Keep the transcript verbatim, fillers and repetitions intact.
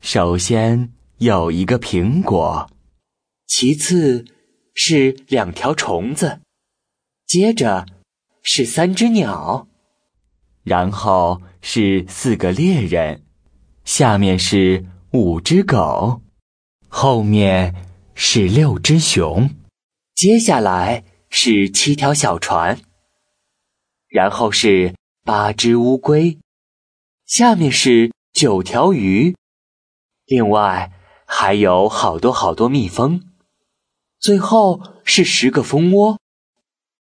首先有一个苹果，其次是两条虫子，接着是三只鸟，然后是四个猎人，下面是五只狗，后面是六只熊，接下来是七条小船，然后是八只乌龟，下面是九条鱼，另外还有好多好多蜜蜂，最后是十个蜂窝。